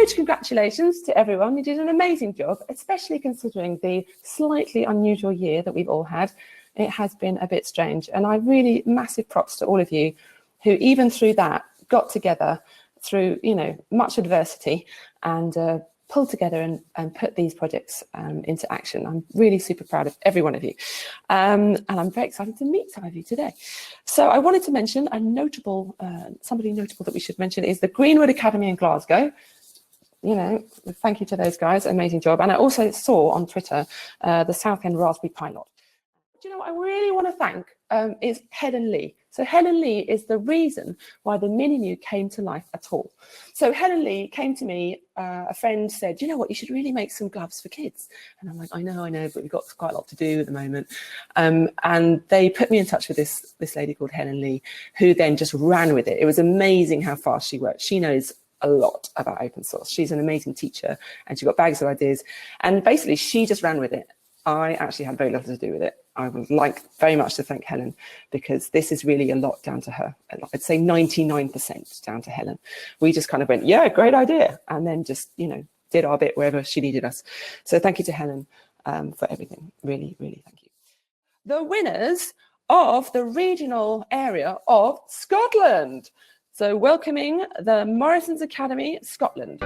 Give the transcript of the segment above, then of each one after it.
huge congratulations to everyone. You did an amazing job, especially considering the slightly unusual year that we've all had. It has been a bit strange. And I really, massive props to all of you who, even through that, got together through, much adversity and pulled together and put these projects into action. I'm really super proud of every one of you. And I'm very excited to meet some of you today. So I wanted to mention a notable, somebody notable that we should mention is the Greenwood Academy in Glasgow. Thank you to those guys, amazing job. And I also saw on Twitter the Southend Raspberry Pi lot. Do you know what I really want to thank is Helen Lee. So Helen Lee is the reason why the Mini-Mu came to life at all. So Helen Lee came to me, a friend said, you know what, you should really make some gloves for kids. And I'm like, I know, but we've got quite a lot to do at the moment. And they put me in touch with this lady called Helen Lee, who then just ran with it. It was amazing how fast she worked. She knows a lot about open source. She's an amazing teacher and she got bags of ideas. And basically she just ran with it. I actually had very little to do with it. I would like very much to thank Helen because this is really a lot down to her. I'd say 99% down to Helen. We just kind of went, yeah, great idea. And then just, did our bit wherever she needed us. So thank you to Helen for everything. Really, really thank you. The winners of the regional area of Scotland. So welcoming the Morrison's Academy, Scotland.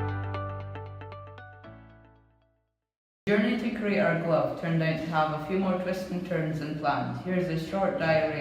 The journey to create our glove turned out to have a few more twists and turns than planned. Here's a short diary